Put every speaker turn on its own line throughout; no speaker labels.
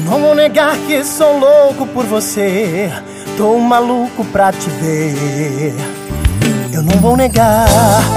Não vou negar que sou louco por você, tô maluco pra te ver. Eu não vou negar,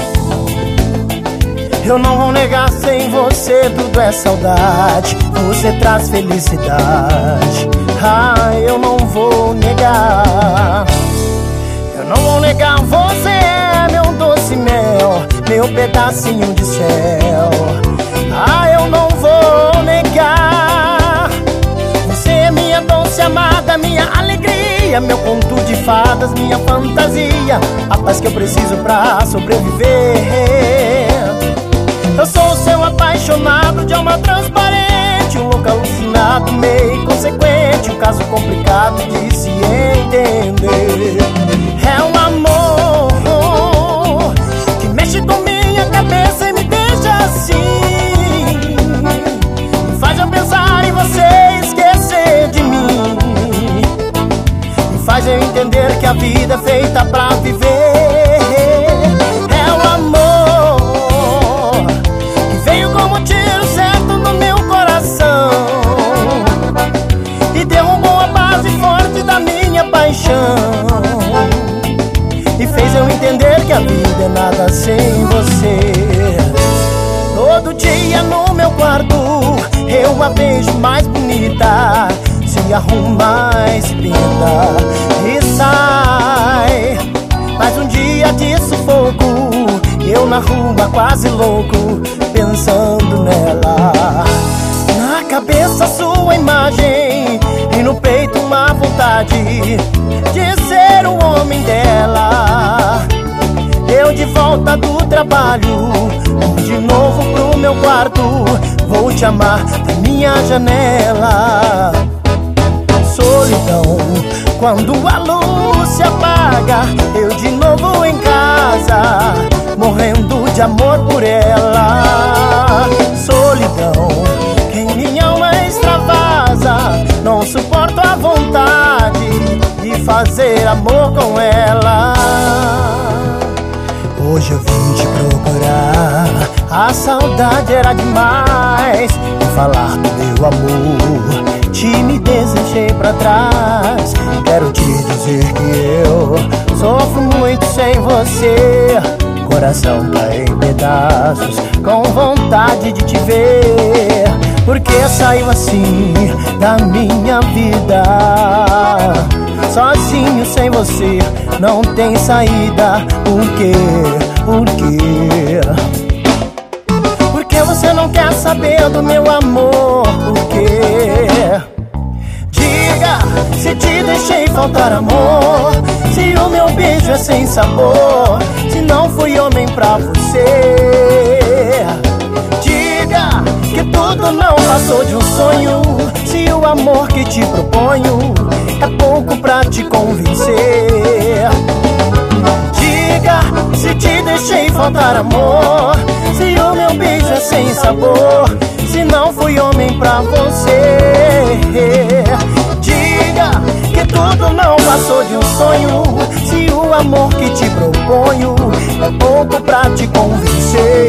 eu não vou negar, sem você tudo é saudade, você traz felicidade. Ah, eu não vou negar, eu não vou negar, você é meu doce mel, meu pedacinho de céu. Ah, eu não vou negar, você é minha doce amada, minha alegria, meu conto de fadas, minha fantasia, a paz que eu preciso pra sobreviver. Eu sou o seu apaixonado de alma transparente, um louco alucinado, meio inconsequente, um caso complicado de se entender. É um amor que mexe com minha cabeça e me deixa assim, me faz eu pensar em você, esquecer de mim, me faz eu entender que a vida é feita pra viver. É o amor que veio como um tiro certo no meu coração e derrubou a base forte da minha paixão, e fez eu entender que a vida é nada sem você. Todo dia no meu quarto eu a vejo mais bonita, se arruma e se pinta e sai. Mais um dia de sufoco, eu na rua quase louco, pensando nela. Na cabeça sua imagem e no peito uma vontade de ser o homem dela. Eu de volta do trabalho, vou de novo pro meu quarto, vou te amar da minha janela. Solidão, quando a luz se apaga, eu de novo em casa, morrendo de amor por ela. Solidão, que em minha alma extravasa, não suporto a vontade de fazer amor com ela. Hoje eu vim te procurar, a saudade era demais, e falar do meu amor, me desejei pra trás. Quero te dizer que eu sofro muito sem você, coração tá em pedaços, com vontade de te ver. Porque saiu assim da minha vida, sozinho sem você, não tem saída. Por quê? Por quê? Porque você não quer saber do meu amor? Por quê? Diga se te deixei faltar amor, se o meu beijo é sem sabor, se não fui homem pra você. Diga que tudo não passou de um sonho, se o amor que te proponho é pouco pra te convencer. Diga se te deixei faltar amor, se o meu beijo é sem sabor, se não fui homem pra você. Diga que tudo não passou de um sonho, se o amor que te proponho é pouco pra te convencer.